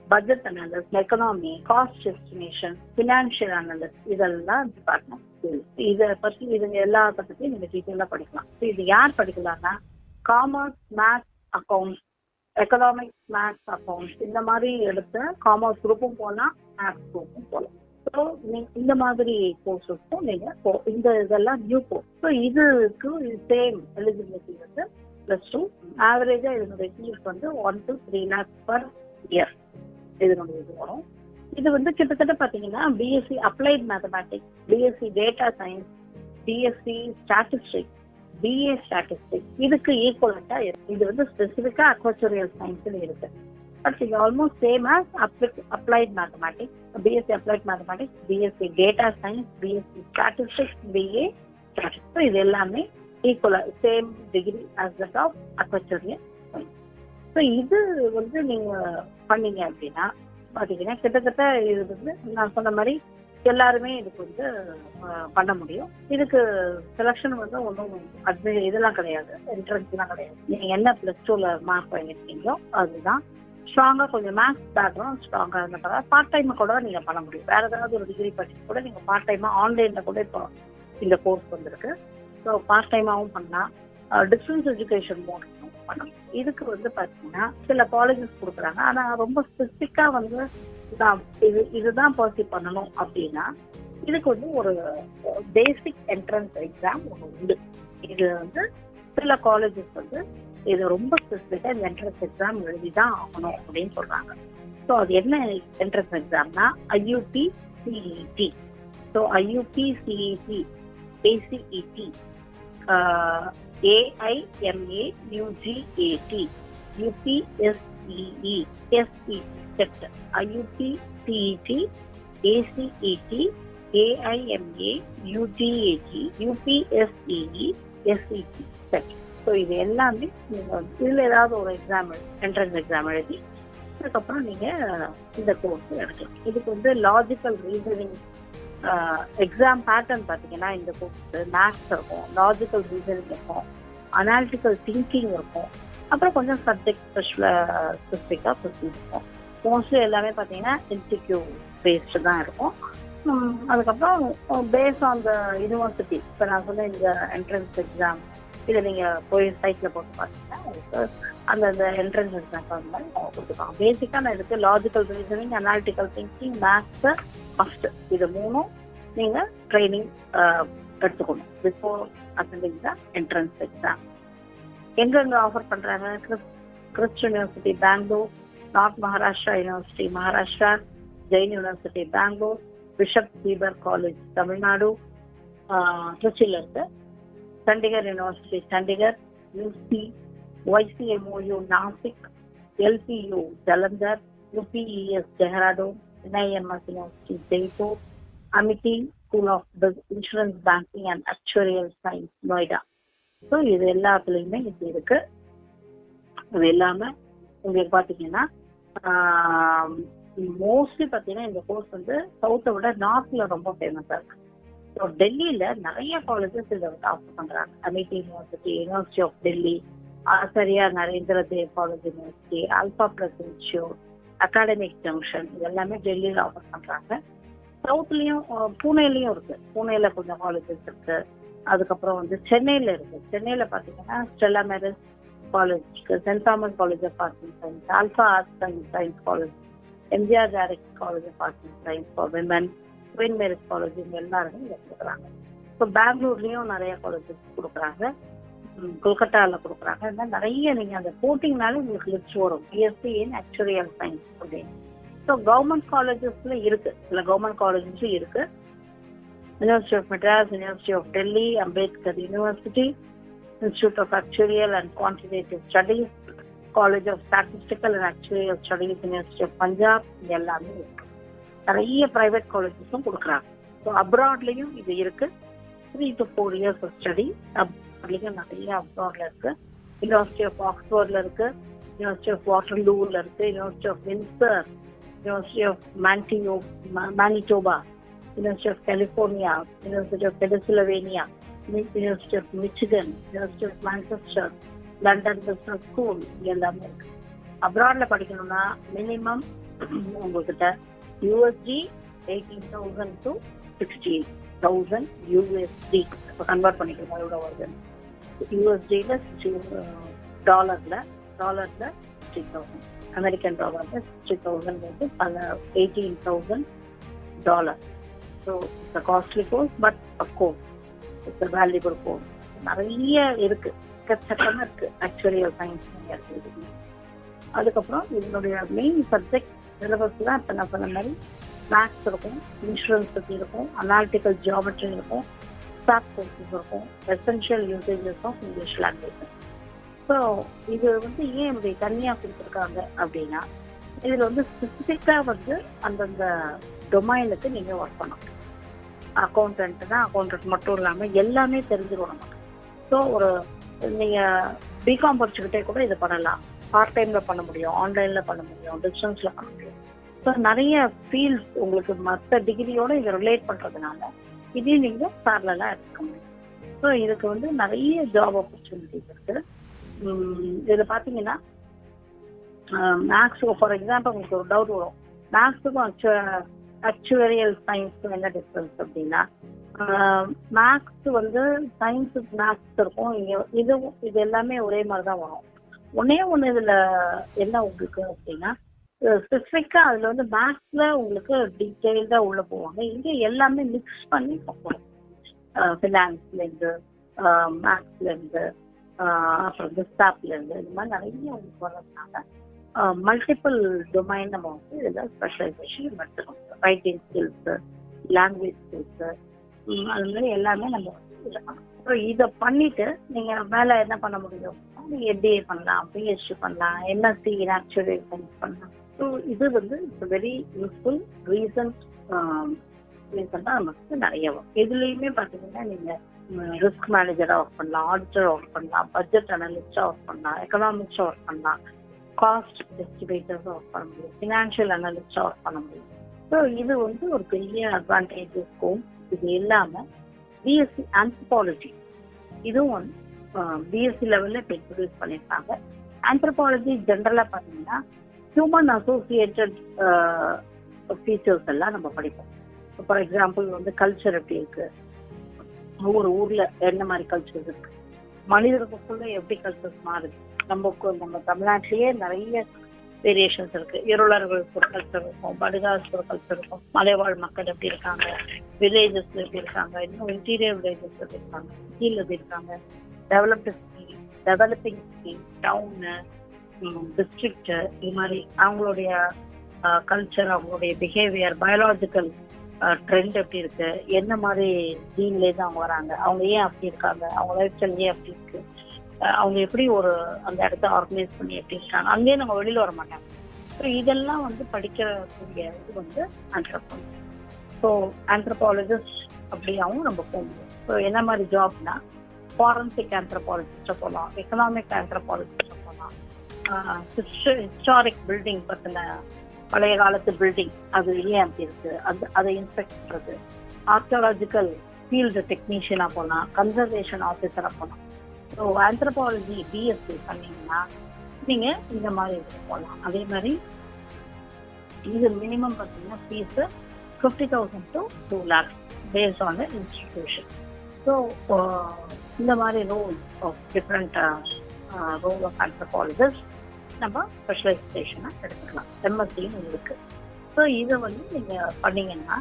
budget analysis, economy, cost estimation, financial analysis, இதெல்லாம் டிபார்ட்மெண்ட். இதை பற்றி இதுங்க எல்லாத்த பற்றி நீங்க டீட்டெயிலாக படிக்கலாம். இது யார் படிக்கலாம்னா commerce, maths, accounts, economics, maths, accounts இந்த மாதிரி எடுத்து காமர்ஸ் குரூப்பும் போகலாம், மேத்ஸ் குரூப்பும் போகலாம். ஸோ இந்த மாதிரி கோர்ஸஸ்க்கும் நீங்க இந்த இதெல்லாம் நியூ கோர்ஸ். ஸோ இதுக்கு சேம் எலிஜிபிலிட்டி வந்து +2. ஆவரேஜா இதனுடைய ஃபீஸ் வந்து 1 to 3 lakhs per year இதனுடைய இது வரும். இது வந்து கிட்டத்தட்ட பாத்தீங்கன்னா BSc applied mathematics, BSc data science, BSc statistics, BA statistics இதுக்கு ஈக்குவலண்டா இருக்கு. இது வந்து ஸ்பெசிஃபிக்கா அக்வாச்சரியல் சயின்ஸ்ல இருக்கு. பட் இது almost same as applied mathematics, BSc applied mathematics, BSc data science, BSc statistics, BA statistics. இது எல்லாமே ஈக்குவலா same degree as that of actuarial science. So இது வந்து நீங்க பண்ணீங்க அப்படின்னா பாத்தீங்கன்னா கிட்டத்தட்ட இது வந்து நான் சொன்ன மாதிரி எல்லாருமே இதுக்கு வந்து பண்ண முடியும். இதுக்கு செலக்ஷன் வந்து ஒன்றும் இதெல்லாம் கிடையாது, என்ட்ரன்ஸ்லாம் கிடையாது. நீங்க என்ன +2ல மார்க் வாங்கிருக்கீங்களோ அதுதான். ஸ்ட்ராங்கா கொஞ்சம் மேத்ஸ் பேக்ரவுண்ட் ஸ்ட்ராங்கா இருந்தா பார்ட் டைம் கூட நீங்க பண்ண முடியும். வேற ஏதாவது ஒரு டிகிரி படிச்சு கூட நீங்க பார்ட் டைமா ஆன்லைன்ல கூட இப்போ இந்த கோர்ஸ் வந்திருக்கு. ஸோ பார்ட் டைமாவும் பண்ணலாம், டிஸ்டன்ஸ் எஜுகேஷன் மோட் பண்ணலாம். இதுக்கு வந்து பாத்தீங்கன்னா சில காலேஜஸ் கொடுக்குறாங்க. ஆனா ரொம்ப ஸ்பெசிஃபிக்கா வந்து இதுதான் பர்சீவ் பண்ணணும் அப்படின்னா இதுக்கு வந்து ஒரு பேசிக் என்ட்ரன்ஸ் எக்ஸாம் ஒன்று உண்டு. இது வந்து சில காலேஜஸ் வந்து இது ரொம்ப ஸ்பெசிஃபிக்கா இந்த என்ட்ரன்ஸ் எக்ஸாம் எழுதிதான் ஆகணும் அப்படின்னு சொல்றாங்க. ஸோ அது என்ன என்ட்ரன்ஸ் எக்ஸாம்னா IUPCET. So IUPCET, ACET, AIMAUGAT, UPSCE, SET, IUPCET, ACET, AIMAUGAT, UPSCE, SET, SET. So இது எல்லாமே இதுல ஏதாவது ஒரு எக்ஸாம் என்ட்ரன்ஸ் எக்ஸாம் எழுதி அதுக்கப்புறம் நீங்க இந்த கோர்ஸ் எடுக்கலாம். இதுக்கு வந்து லாஜிக்கல் ரீசனிங் எக்ஸாம் பேட்டர்ன் பார்த்தீங்கன்னா இந்த கோர்ஸ் மேத்ஸ் இருக்கும், லாஜிக்கல் ரீசனிங் இருக்கும், அனாலிட்டிக்கல் திங்கிங் இருக்கும், அப்புறம் கொஞ்சம் சப்ஜெக்ட் ஸ்பெசிஃபிக்காக கொஸ்டின் இருக்கும். மோஸ்ட்லி எல்லாமே பார்த்தீங்கன்னா MCQ பேஸ்டு தான் இருக்கும். அதுக்கப்புறம் பேஸ்ட் ஆன் த யூனிவர்சிட்டி, இப்போ நான் சொன்ன இந்த என்ட்ரன்ஸ் எக்ஸாம் இதை நீங்கள் போய் சைட்டில் போட்டு பார்த்தீங்கன்னா உங்களுக்கு அந்த என்ட்ரன்ஸ் எக்ஸாம் அந்த மாதிரி அவங்க கொடுத்துருக்காங்க. பேசிக்காக நான் இதுக்கு logical reasoning, analytical thinking, maths first இது மூணும் நீங்கள் ட்ரைனிங் எடுத்துக்கணும் before attending the entrance exam. எங்கெங்கே ஆஃபர் பண்ணுறாங்க? Christ university Bangalore, north Maharashtra university Maharashtra, Jain university Bangalore, Bishop Heber college Tamil Nadu திருச்சியில் இருக்கு, Chandigarh university Chandigarh, UC, YCMOU Nashik, LPU Jalandhar, UPES Dehradun, NIMS university Jaipur, Amity school of insurance banking and actuarial science Noida. So இது எல்லாத்துலேயுமே இது இருக்கு. இது எல்லாமே உங்களுக்கு பார்த்தீங்கன்னா மோஸ்ட்லி பார்த்தீங்கன்னா இந்த கோர்ஸ் வந்து சவுத்தை விட நார்த்தில் ரொம்ப ஃபேமஸாக இருக்கு. ஸோ டெல்லியில் நிறைய காலேஜஸ் இதை வந்து ஆஃபர் பண்ணுறாங்க. Amity university, university of Delhi, Acharya Narendra Dev college university, alpha plus institute, academic junction இது எல்லாமே டெல்லியில் ஆஃபர் பண்ணுறாங்க. சவுத்லேயும் பூனேலையும் இருக்கு. பூனேல கொஞ்சம் காலேஜஸ் இருக்கு. அதுக்கப்புறம் வந்து சென்னையில் இருக்கு. சென்னையில் பார்த்தீங்கன்னா Stella Mary's college, saint Thomas college of arts and science, alpha arts and science college, MGR direct college of arts and science for women, queen Mary's college இங்க எல்லாருமே இங்கே கொடுக்குறாங்க. இப்போ பெங்களூர்லேயும் நிறைய காலேஜஸ் கொடுக்குறாங்க, கொல்கட்டாவில் கொடுக்குறாங்க. இந்த மாதிரி நிறைய நீங்கள் அந்த போட்டிங்கனாலே உங்களுக்கு லிஸ்ட் வரும் BSc இன் ஆக்சுவரியல் சயின்ஸ் அப்படின்னு. ஸோ கவர்மெண்ட் காலேஜஸ்ல இருக்கு, சில கவர்மெண்ட் காலேஜஸும் இருக்கு. University of Madras, university of Delhi, Ambedkar university, institute of actuarial and quantitative studies, college of statistical and actuarial studies, university of Punjab, இது எல்லாமே இருக்கு. நிறைய பிரைவேட் காலேஜஸும் கொடுக்குறாங்க. ஸோ அப்ராட்லேயும் இது இருக்கு. 3 to 4 years of study அப்ராட்லேயும் நிறைய அப்ராட்ல இருக்கு. யூனிவர்சிட்டி ஆஃப் ஆக்ஸ்போர்ட்ல இருக்கு, யூனிவர்சிட்டி ஆஃப் வாட்டர்லூல இருக்கு, university of Windsor, university of Manitoba, university of California, university of Pennsylvania, university of Michigan, university of Manchester, London business school, இது எல்லாமே இருக்கு. அப்ராட்ல படிக்கணும்னா மினிமம் உங்ககிட்ட USD 18,000 to 16,000 USD கன்வெர்ட் பண்ணிக்கலாம். எவ்வளோ வருது USD-ல டாலர்ல 60,000, அமெரிக்கன் டாலர்ல 60,000 வந்து $18,000. So it's a costly course, but of course it's a valuable course. நிறைய இருக்கு, எக்கச்சக்கமா இருக்கு ஆக்சுவரியல் சயின்ஸ் இருக்கு. அதுக்கப்புறம் இதனுடைய மெயின் சப்ஜெக்ட் சிலபஸ்ல இப்போ நான் சொன்ன மாதிரி மேக்ஸ் இருக்கும், இன்சூரன்ஸ் பற்றி இருக்கும், அனாலிட்டிக்கல் ஜியாமெட்ரி இருக்கும், ஸ்டாக் கோர்சஸ் இருக்கும், essential usages of English language. So இது வந்து ஏன் இப்படி தனியாக கொடுத்துருக்காங்க அப்படின்னா, இதில் வந்து ஸ்பெசிஃபிக்காக வந்து அந்தந்த டொமைனுக்கு நீங்கள் ஒர்க் பண்ணணும். அக்கௌண்டன்ட்னா அக்கௌண்டன்ட் மட்டும் இல்லாமல் எல்லாமே தெரிஞ்சிடும் நமக்கு. ஸோ ஒரு நீங்கள் பிகாம் படிச்சுக்கிட்டே கூட இது பண்ணலாம். பார்ட் டைமில் பண்ண முடியும், ஆன்லைனில் பண்ண முடியும், டிஸ்டன்ஸில் பண்ண முடியும். ஸோ நிறைய ஃபீல்ட்ஸ் உங்களுக்கு மற்ற டிகிரியோட இதை ரிலேட் பண்ணுறதுனால இதையும் நீங்கள் பேரலா எடுக்க முடியும். ஸோ இதுக்கு வந்து நிறைய ஜாப் ஆப்பர்ச்சுனிட்டிஸ் இருக்குது. இதில் பார்த்தீங்கன்னா மேக்ஸுக்கு ஃபார் எக்ஸாம்பிள் உங்களுக்கு ஒரு டவுட் வரும், மேக்ஸுக்கும் ஆக்சுவரியல் சயின்ஸுக்கும் என்ன டிஃப்ரென்ஸ் அப்படின்னா, மேக்ஸ் வந்து சயின்ஸு மேக்ஸ் இருக்கும், இது எல்லாமே ஒரே மாதிரி தான் வரும். ஒன்னே ஒன்று இதில் என்ன உங்களுக்கு அப்படின்னா, ஸ்பெசிஃபிக்காக அதில் வந்து மேக்ஸில் உங்களுக்கு டீட்டெயில்டாக உள்ளே போவாங்க. இங்கே எல்லாமே மிக்ஸ் பண்ணி பார்ப்போம். ஃபினான்ஸ்லேருந்து, மேக்ஸ்லேருந்து, அப்புறம் ஸ்டாப்லேருந்து, இந்த மாதிரி நிறைய உங்களுக்கு வர்றதுனால மல்டிபிள் டொமைன் நம்ம வந்து இதில் ஸ்பெஷலைசேஷன் எடுத்துக்கணும். ரைட்டிங் ஸ்கில்ஸு, லாங்குவேஜ் ஸ்கில்ஸு, அது மாதிரி எல்லாமே நம்ம வந்து இதில் பண்ணணும். அப்புறம் இதை பண்ணிவிட்டு நீங்கள் மேலே என்ன பண்ண முடியும், MBA பண்ணலாம், PhD பண்ணலாம், MSc இன் ஆக்சுவரியல் சயின்ஸ் பண்ணலாம். ஸோ இது வந்து இட்ஸ் வெரி யூஸ்ஃபுல். ரீசெண்டாக நமக்கு நிறைய வரும். இதுலேயுமே பார்த்தீங்கன்னா நீங்கள் ரிஸ்க் மேனேஜராக ஒர்க் பண்ணலாம், ஆடிட்டராக ஒர்க் பண்ணலாம், பட்ஜெட் அனலிஸ்டாக ஒர்க் பண்ணலாம், எக்கனாமிக்ஸாக ஒர்க் பண்ணலாம், காஸ்ட் எஸ்டிமேட்டர்ஸாக ஒர்க் பண்ண முடியும், ஃபினான்ஷியல் அனலிஸ்டாக ஒர்க் பண்ண முடியும். ஸோ இது வந்து ஒரு பெரிய அட்வான்டேஜஸ்க்கும். இது இல்லாமல் பிஎஸ்சி ஆந்த்ரோபாலஜி, இதுவும் வந்து பிஎஸ்சி லெவலில் இப்போ இன்ட்ரடியூஸ் பண்ணியிருக்காங்க. ஆந்த்ரோபாலஜி ஜென்ரலாக பார்த்தீங்கன்னா ஹியூமன் அசோசியேட்டட் ஃபீச்சர்ஸ் எல்லாம் நம்ம படிப்போம். ஃபார் எக்ஸாம்பிள் வந்து கல்ச்சர் எப்படி இருக்கு, ஒவ்வொரு ஊர்ல என்ன மாதிரி கல்ச்சர்ஸ் இருக்கு, மனிதர்களுக்குள்ள எப்படி கல்ச்சர்ஸ் மாறுது. நம்ம தமிழ்நாட்டிலேயே நிறைய வேரியேஷன்ஸ் இருக்கு. இருளர்களுக்கு ஒரு கல்ச்சர் இருக்கும், படுகாஸுக்கு ஒரு கல்ச்சர் இருக்கும், மலைவாழ் மக்கள் எப்படி இருக்காங்க, வில்லேஜஸ்ல எப்படி இருக்காங்க, இன்னும் இன்டீரியர் வில்லேஜஸ் எப்படி இருக்காங்க, கீழே எப்படி இருக்காங்க, டெவலப்பிங் ஸ்கீம், டவுனு, டிஸ்ட்ரிக்ட், இது மாதிரி அவங்களுடைய கல்ச்சர், அவங்களுடைய பிஹேவியர், பயாலஜிக்கல் ட்ரெண்ட் எப்படி இருக்கு, என்ன மாதிரி ஜீன்லேருந்து அவங்க வராங்க, அவங்க ஏன் அப்படி இருக்காங்க, அவங்க லைஃப் ஸ்டைல் ஏன் அப்படி இருக்கு, அவங்க எப்படி ஒரு அந்த இடத்த ஆர்கனைஸ் பண்ணி எப்படி இருக்காங்க, அங்கேயே நம்ம வெளியில் வர மாட்டாங்க. ஸோ இதெல்லாம் வந்து படிக்கக்கூடிய இது வந்து ஆந்த்ரோபாலஜி. ஸோ ஆந்த்ரோபாலஜிஸ்ட் அப்படியாகவும் நம்ம போக முடியும். ஸோ என்ன மாதிரி ஜாப்னா, ஃபாரன்சிக் ஆந்த்ரோபாலஜிஸ்ட்டை போகலாம், எக்கனாமிக் ஆந்த்ரோபாலஜிஸ்ட்டை போகலாம், ஹிஸ்டாரிக் பில்டிங் பற்றின பழைய காலத்து பில்டிங் அது ஏன் அப்படி இருக்கு அதை இன்ஸ்பெக்ட் பண்ணுறது, ஆர்கியாலஜிக்கல் ஃபீல்டு டெக்னீஷியனாக போகலாம், கன்சர்வேஷன் ஆஃபீஸராக போகலாம். ஸோ ஆந்த்ரோபாலஜி பிஎஸ்சி பண்ணீங்கன்னா நீங்கள் இந்த மாதிரி இதுக்கு போகலாம். அதே மாதிரி இது மினிமம் பார்த்தீங்கன்னா fees 50,000 to 2 lakhs based on the institution. So இந்த மாதிரி role of different role of anthropologist நம்ம ஸ்பெஷலைசேஷனாக எடுத்துக்கலாம். MSc இருக்கு. ஸோ இதை வந்து நீங்கள் பண்ணீங்கன்னா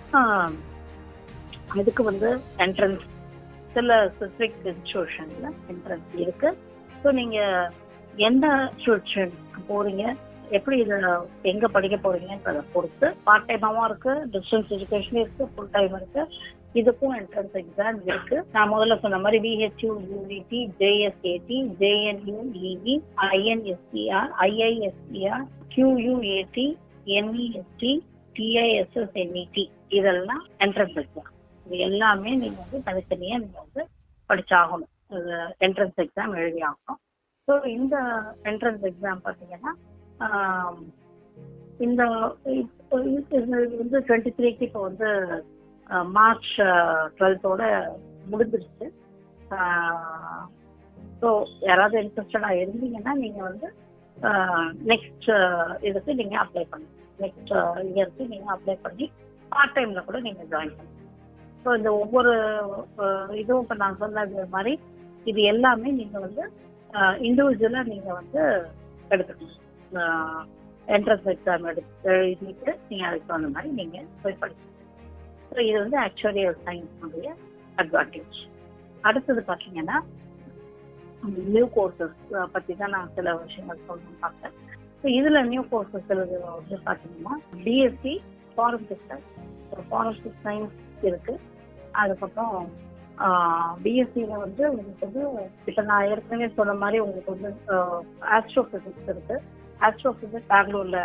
அதுக்கு வந்து என்ட்ரன்ஸ் சில ஸ்பெசிஃபிக் இன்ஸ்டிடியூஷன்ல என்ட்ரன்ஸ் இருக்கு. ஸோ நீங்கள் எந்த இன்ஸ்டிடியூஷனுக்கு போறீங்க, எப்படி இதை எங்கே படிக்க போறீங்கன்றதை பொறுத்து பார்ட் டைமாகவும் இருக்கு, டிஸ்டன்ஸ் எஜுகேஷன் இருக்கு, ஃபுல் டைம் இருக்கு. இதுக்கும் என்ட்ரன்ஸ் எக்ஸாம் இருக்கு. நான் முதல்ல சொன்ன மாதிரி VHU, UVT, JSAT, JNU, EV, INSER, IISER, QUAT, NEST, TISS, NET இதெல்லாம் என்ட்ரன்ஸ் எக்ஸாம். இது எல்லாமே நீங்க வந்து தனித்தனியாக நீங்க வந்து படிச்சாகணும். என்ட்ரன்ஸ் எக்ஸாம் எழுதி ஆகணும். ஸோ இந்த என்ட்ரன்ஸ் எக்ஸாம் பார்த்தீங்கன்னா இந்த வந்து 23க்கு இப்போ வந்து மார்ச் 12 முடிஞ்சிருச்சு. ஸோ யாராவது இன்ட்ரெஸ்டடாக இருந்தீங்கன்னா நீங்கள் வந்து நெக்ஸ்ட் இதுக்கு நீங்கள் அப்ளை பண்ணுங்க. நெக்ஸ்ட் இயருக்கு நீங்கள் அப்ளை பண்ணி பார்ட் டைமில் கூட நீங்கள் ஜாயின் பண்ணலாம். ஸோ இந்த ஒவ்வொரு இதுவும் இப்போ நான் சொன்னது மாதிரி இது எல்லாமே நீங்கள் வந்து இண்டிவிஜுவலாக நீங்கள் வந்து எடுத்துக்கணும். என்ட்ரன்ஸ் எக்ஸாம் எழுதிட்டு நீங்கள் அதுக்கு தகுந்த மாதிரி நீங்கள் போய் படிக்கணும். ஸோ இது வந்து ஆக்சுவரியல் சயின்ஸுடைய அட்வான்டேஜ். அடுத்தது பார்த்தீங்கன்னா நியூ கோர்சஸ் பற்றி தான் நான் சில விஷயங்கள் சொல்லணும்னு பார்த்தேன். ஸோ இதில் நியூ கோர்சஸ் வந்து பார்த்தீங்கன்னா பிஎஸ்சி ஃபாரஸ்ட் சயின்ஸ் இருக்குது. அதுக்கப்புறம் பிஎஸ்சியில் வந்து உங்களுக்கு வந்து இப்போ நான் ஏற்கனவே சொன்ன மாதிரி உங்களுக்கு வந்து ஆஸ்ட்ரோபிசிக்ஸ் இருக்குது. ஆஸ்ட்ரோபிசிக்ஸ் பெங்களூரில்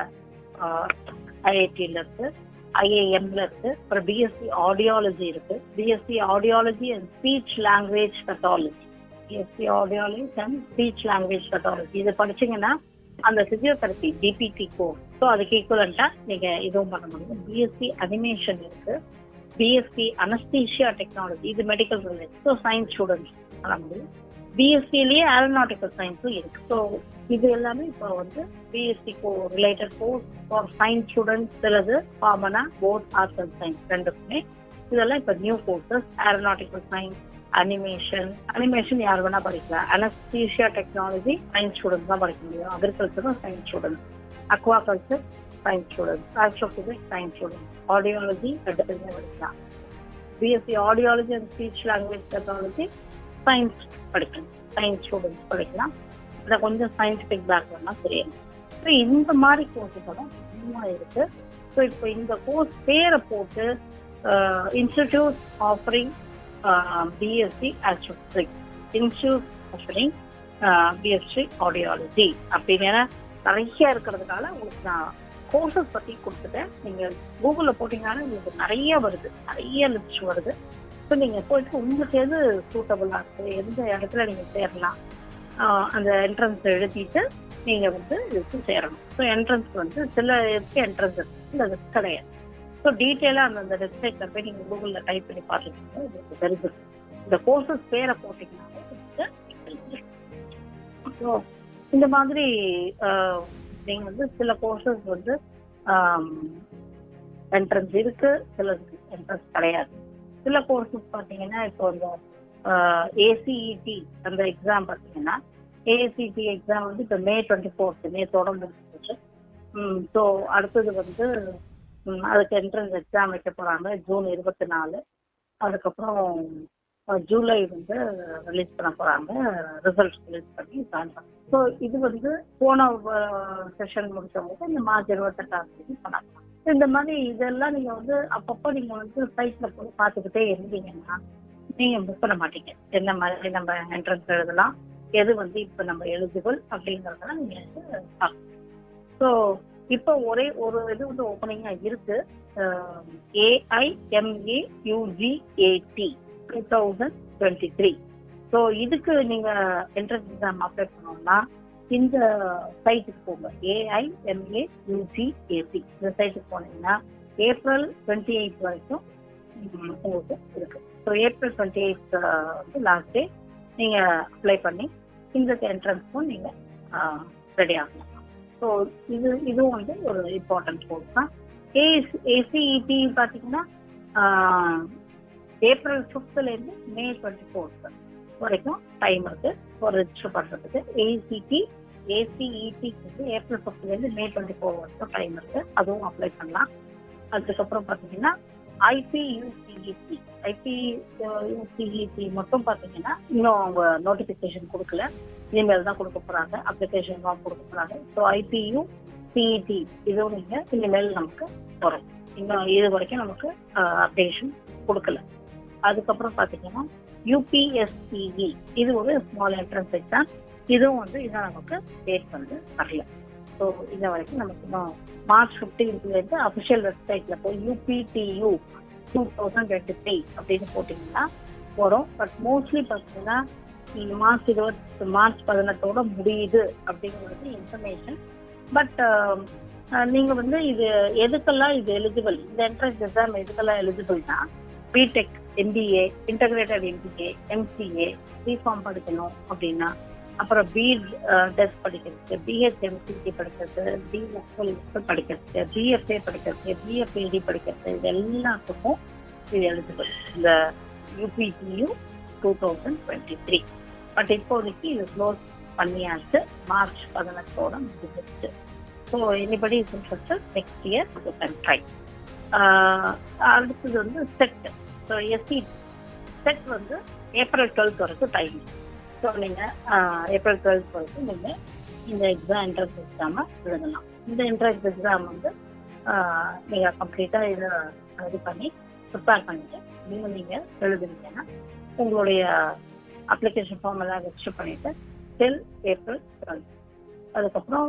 ஐஐடியில் இருக்குது, ஐஏஎம்ல இருக்குது. அப்புறம் பிஎஸ்சி ஆடியாலஜி இருக்குது. BSc audiology and speech language pathology. BSc audiology and speech language pathology இது படிச்சிங்கன்னா அந்த ஃபிசியோதெரப்பி டிபிடி கோர்ஸ். ஸோ அதுக்கு ஈக்குவலண்ட்டாக நீங்கள் இதுவும் பண்ண முடியும். பிஎஸ்சி அனிமேஷன் இருக்குது. பிஎஸ்சி அனஸ்தீஷியா டெக்னாலஜி இது medical related. So science students பண்ண முடியும். பிஎஸ்சிலேயே ஏரோநாட்டிக்கல் சயின்ஸும் இருக்குது. ஸோ இது எல்லாமே இப்போ வந்து BSc related course for science students. சிலது காமனா போத் ஆர்ட்ஸ் அண்ட் சயின்ஸ் ரெண்டுக்குமே இதெல்லாம் இப்போ new courses. Aeronautical science, animation யார் வேணா படிக்கலாம். அனஸ்தீஷியா டெக்னாலஜி சயின்ஸ் ஸ்டூடெண்ட்ஸ் தான் படிக்க முடியும். அக்ரிகல்ச்சரும் science students, aquaculture science students, astrophysics science students, audiology ரெண்டு பேருமே படிக்கலாம். BSc audiology and speech language technology science படிக்கலாம், சயின்ஸ் ஸ்டூடெண்ட்ஸ் படிக்கலாம். அதை கொஞ்சம் சயின்டிஃபிக் பேக்ரவுண்ட்லாம் தெரியும். ஸோ இந்த மாதிரி கோர்ஸஸ் எல்லாம் அதிகமாக இருக்கு. ஸோ இப்போ இந்த கோர்ஸ் பேரை போட்டு institute offering BSc astrophysics, institute offering BSc audiology அப்படின்னு நிறைய இருக்கிறதுனால உங்களுக்கு நான் கோர்சஸ் பற்றி கொடுத்துட்டேன். நீங்கள் கூகுளில் போட்டிங்கனாலும் உங்களுக்கு நிறைய வருது, நிறைய லிஸ்ட் வருது. ஸோ நீங்கள் போயிட்டு உங்களுக்கு எது சூட்டபுளாக இருக்குது, எந்த இடத்துல நீங்கள் சேரலாம், அந்த என்ட்ரன்ஸ் எழுதிட்டு நீங்கள் வந்து இதுக்கு சேரணும். ஸோ என்ட்ரன்ஸ் வந்து சில இதுக்கு என்ட்ரன்ஸ் இருக்குது, சில இதுக்கு கிடையாது. ஸோ டீட்டெயிலாக அந்த வெப்சைட்டில் போய் நீங்கள் கூகுளில் டைப் பண்ணி பார்த்துக்கிட்டீங்கன்னா உங்களுக்கு தெரிஞ்சு இந்த கோர்சஸ் பேரை போட்டிங்கனாலே உங்களுக்கு. ஸோ இந்த மாதிரி நீங்கள் வந்து சில கோர்சஸ் வந்து என்ட்ரன்ஸ் இருக்கு, சிலருக்கு என்ட்ரன்ஸ் கிடையாது. சில கோர்சஸ் பார்த்தீங்கன்னா இப்போ இந்த ஏசிஇடி அந்த எக்ஸாம் பார்த்தீங்கன்னா ஏசிடி எக்ஸாம் வந்து இப்போ May 24 தொடர்ந்து இருந்துச்சு. ஸோ அடுத்தது வந்து அதுக்கு என்ட்ரன்ஸ் எக்ஸாம் வைக்க போகிறாங்க June 24. அதுக்கப்புறம் ஜூலை வந்து ரிலீஸ் பண்ண போகிறாங்க, ரிசல்ட் ரிலீஸ் பண்ணி ஜாயின் பண்ண. ஸோ இது வந்து போன செஷன் முடிச்சவங்க இந்த March 28 பண்ணலாம். இந்த மாதிரி இதெல்லாம் நீங்கள் வந்து அப்பப்போ நீங்கள் வந்து சைட்டில் போய் பார்த்துக்கிட்டே இருந்தீங்கன்னா நீங்கள் புக் பண்ண மாட்டீங்க. என்ன மாதிரி நம்ம என்ட்ரன்ஸ் எழுதலாம், எது வந்து இப்போ நம்ம எலிஜிபிள் அப்படிங்கிறதெல்லாம் நீங்கள் வந்து பார்க்கணும். ஸோ இப்போ ஒரே ஒரு இது வந்து ஓப்பனிங்காக இருக்கு, AIMAUGAT 2023. ஸோ இதுக்கு நீங்கள் என்ட்ரன்ஸ் எக்ஸாம் அப்ளை பண்ணோம்னா இந்த சைட்டுக்கு போங்க, AIMAUGAT இந்த சைட்டுக்கு போனீங்கன்னா April 28 வரைக்கும் உங்களுக்கு இருக்கு. ஸோ April 28 வந்து லாஸ்ட் டே நீங்கள் அப்ளை பண்ணி இந்த என்ட்ரன்ஸ்க்கும் நீங்கள் ரெடி ஆகலாம். ஸோ இதுவும் வந்து ஒரு இம்பார்ட்டன்ட் கோர்ஸ் தான். ACET பார்த்தீங்கன்னா April 5லேருந்து May 24 வரைக்கும் டைம் இருக்கு ஒரு ரெஜிஸ்டர் பண்ணுறதுக்கு. ACET வந்து April 5லேருந்து May 24 வரைக்கும் டைம் இருக்கு, அதுவும் அப்ளை பண்ணலாம். அதுக்கப்புறம் பார்த்தீங்கன்னா IPUCET மட்டும் பார்த்தீங்கன்னா இன்னும் அவங்க நோட்டிஃபிகேஷன் கொடுக்கல, இனிமேல் தான் கொடுக்க போகிறாங்க, அப்ளிகேஷன் ஃபார்ம் கொடுக்க போகிறாங்க. ஸோ IPUCET இதுவும் நீங்கள் இனிமேல் நமக்கு வரும், இன்னும் இது வரைக்கும் நமக்கு அப்டேஷன் கொடுக்கல. அதுக்கப்புறம் பார்த்தீங்கன்னா UPSCE இது ஒரு ஸ்மால் என்ட்ரன்ஸ் எக்ஸாம், இதுவும் வந்து இன்னும் நமக்கு டேட் வந்து வரல. ஸோ இந்த வரைக்கும் நமக்கு இன்னும் March 15 அஃபிஷியல் வெப்சைட்டில் போய் UPTU 2023 அப்படின்னு போட்டிங்கன்னா வரும். பட் மோஸ்ட்லி பார்த்தீங்கன்னா March 18 முடியுது அப்படிங்கிறது இன்ஃபர்மேஷன். பட் நீங்கள் வந்து இது எதுக்கெல்லாம் இது எலிஜிபிள், இந்த என்ட்ரன்ஸ் எக்ஸாம் எதுக்கெல்லாம் எலிஜிபிள்னா BTech, MBA, integrated MBA, MCA, BPharm படிக்கணும் அப்படின்னா, அப்புறம் டெஸ்ட் படிக்கிறதுக்கு, பிஹெச்எம்சிசி படிக்கிறது, பிஎஸ்எல் படிக்கிறதுக்கு, பிஎஃப்ஏ படிக்கிறதுக்கு, பிஎஃப்ஏடி படிக்கிறது, இது எல்லாத்துக்கும் இது எலிஜிபிள் இந்த யூபிஜியு 2023. பட் இப்போதைக்கு இது க்ளோஸ் பண்ணியாச்சு, மார்ச் 18 முடிஞ்சிருச்சு. So anybody is interested next year you can try. அடுத்தது வந்து செட். ஸோ எஸ்சி செட் வந்து ஏப்ரல் 12 வரைக்கும் டைம். ஸோ நீங்கள் ஏப்ரல் 12 வரைக்கும் நீங்கள் இந்த என்ட்ரன்ஸ் எக்ஸாமை எழுதலாம். இந்த என்ட்ரன்ஸ் எக்ஸாம் வந்து நீங்கள் கம்ப்ளீட்டாக இதை இது பண்ணி ப்ரிப்பேர் பண்ணிட்டு நீங்கள் எழுதுனீங்கன்னா உங்களுடைய அப்ளிகேஷன் ஃபார்ம் எல்லாம் ரெஜிஸ்டர் பண்ணிட்டு டில் ஏப்ரல் 12. அதுக்கப்புறம்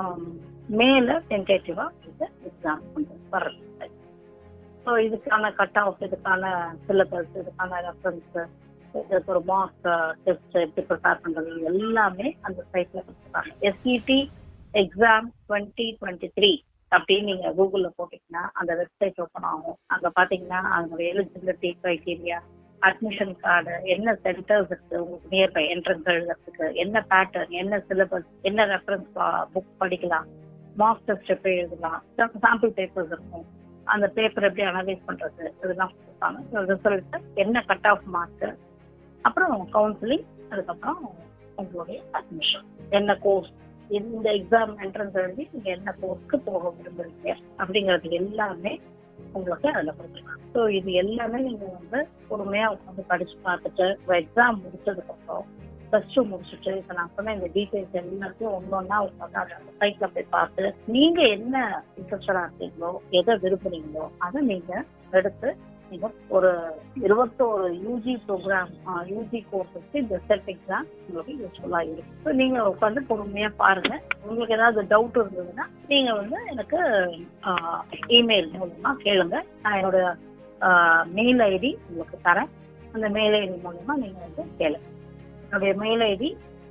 மேல டென்டேட்டிவா இந்த எக்ஸாம் வர்றது. ஸோ இதுக்கான கட் ஆஃப், இதுக்கான சிலபஸ், இதுக்கான ரெஃபரன்ஸ், இதுக்கு ஒரு மார்க் டெஸ்ட் எப்படி ப்ரிப்பேர் பண்றது எல்லாமே அந்த சைட்ல கொடுத்துருக்காங்க. எஸ்இடி எக்ஸாம் 2023 அப்படின்னு நீங்க கூகுள்ல போட்டீங்கன்னா அந்த வெப்சைட் ஓப்பன் ஆகும். அங்க பாத்தீங்கன்னா அதனுடைய எலிஜிபிலிட்டி கிரைட்டீரியா, அட்மிஷன் கார்டு, என்ன சென்டர்ஸ் இருக்கு உங்களுக்கு நியர்பை என்ட்ரன்ஸ் எழுதுறதுக்கு, என்ன பேட்டர்ன், என்ன சிலபஸ், என்ன ரெஃபரன்ஸ் புக் படிக்கலாம், மார்க் டெஸ்ட் எப்படி எழுதலாம், சாம்பிள் பேப்பர்ஸ் இருக்கும், அந்த பேப்பர் எப்படி அனலைஸ் பண்றது, இதெல்லாம் கொடுப்பாங்க. ரிசல்ட், என்ன கட் ஆஃப் மார்க், அப்புறம் கவுன்சிலிங், அதுக்கப்புறம் உங்களுடைய அட்மிஷன், என்ன கோர்ஸ், இந்த எக்ஸாம் என்ட்ரன்ஸ் எழுதி நீங்க என்ன கோர்ஸ்க்கு போக விரும்புறீங்க அப்படிங்கிறது எல்லாமே உங்களுக்கு அதில் கொடுத்துருக்காங்க. ஸோ இது எல்லாமே நீங்க வந்து பொறுமையா உட்காந்து படிச்சு பார்த்துட்டு எக்ஸாம் முடிச்சதுக்கு அப்புறம் +2 முடிச்சுட்டு இப்போ நான் சொன்ன இந்த டீட்டெயில்ஸ் எல்லாத்தையும் ஒன்னொன்னா உட்காந்து அந்த சைட்ல போய் பார்த்து நீங்க என்ன இன்ட்ரெஸ்டடா இருக்கீங்களோ, எதை விரும்புறீங்களோ அதை நீங்க எடுத்து நீங்க ஒரு 21 யூஜி ப்ரோக்ராம், யூஜி கோர்ஸஸ்க்கு இந்த செட் எக்ஸாம் உங்களுக்கு யூஸ்ஃபுல்லா இருக்கும். ஸோ நீங்க உட்காந்து பொறுமையா பாருங்க. உங்களுக்கு ஏதாவது டவுட் இருந்ததுன்னா நீங்க வந்து எனக்கு இமெயில் மூலமா கேளுங்க. நான் என்னோட மெயில் ஐடி உங்களுக்கு தரேன். அந்த மெயில் ஐடி மூலமா நீங்க வந்து கேளுங்க. என்னுடைய mail ID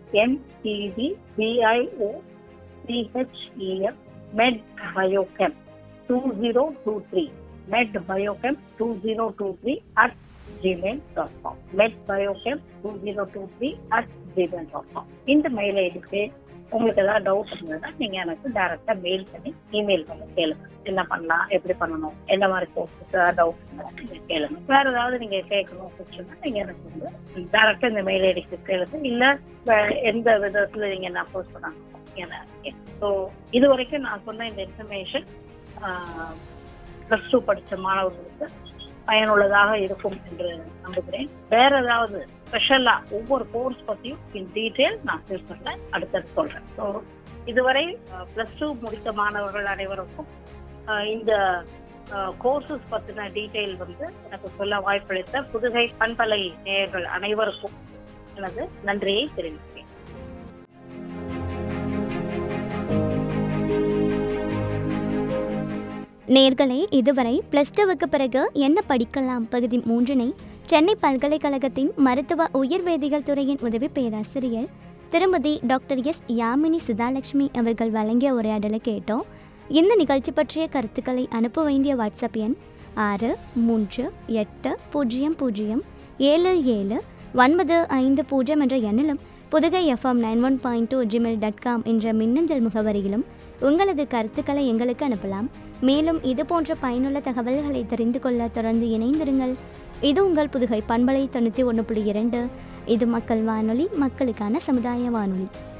medbiochem medbiochem 2023 medbiochem2023 @gmail.com medbiochem2023 இந்த மெயில் ஐடிக்கு உங்களுக்கு ஏதாவது டவுட் இருந்ததுன்னா நீங்க எனக்கு டைரக்டா மெயில் பண்ணி இமெயில் பண்ணி கேளுங்க. என்ன பண்ணலாம், எப்படி பண்ணணும், என்ன மாதிரி கோர்ஸஸ் டவுட் நீங்க கேளுங்க. வேற ஏதாவது நீங்க கேட்கணும் கொஸ்டின்னா நீங்க எனக்கு வந்து டைரக்டா இந்த மெயில் ஐடிக்கு கேளுங்க. இல்ல எந்த விதத்துல நீங்க என்ன அப்ரோச் பண்ணாங்க. ஸோ இது வரைக்கும் நான் சொன்ன இந்த இன்ஃபர்மேஷன் +2 படிச்ச மாணவர்களுக்கு பயனுள்ளதாக இருக்கும் என்று நம்புகிறேன். வேற ஏதாவது ஸ்பெஷலா ஒவ்வொரு கோர்ஸ் பத்தியும் இன் டீட்டெயில் நான் ஃபியூச்சர்ல அடுத்தது சொல்றேன். ஸோ இதுவரை +2 முடித்த மாணவர்கள் அனைவருக்கும் இந்த கோர்சஸ் பத்தின டீட்டெயில் வந்து எனக்கு சொல்ல வாய்ப்பளித்த புதுகை பண்பலை நேயர்கள் அனைவருக்கும் எனது நன்றியை தெரிவிக்கிறேன். நேயர்களே, இதுவரை +2க்கு பிறகு என்ன படிக்கலாம் பகுதி 3 சென்னை பல்கலைக்கழகத்தின் மருத்துவ உயிர்வேதியியல் துறையின் உதவி பேராசிரியர் திருமதி டாக்டர் எஸ் யாமினி சுதாலட்சுமி அவர்கள் வழங்கிய உரையாடலை கேட்டோம். இந்த நிகழ்ச்சி பற்றிய கருத்துக்களை அனுப்ப வேண்டிய வாட்ஸ்அப் எண் 638077950 என்ற எண்ணிலும் புதுகை FM 91.2 gmail.com என்ற மின்னஞ்சல் முகவரியிலும் உங்களது கருத்துக்களை எங்களுக்கு அனுப்பலாம். மேலும் இது போன்ற பயனுள்ள தகவல்களை தெரிந்து கொள்ள தொடர்ந்து இணைந்திருங்கள். இது உங்கள் புதுகை பண்பலை 91.2. இது மக்கள் வானொலி, மக்களுக்கான சமுதாய வானொலி.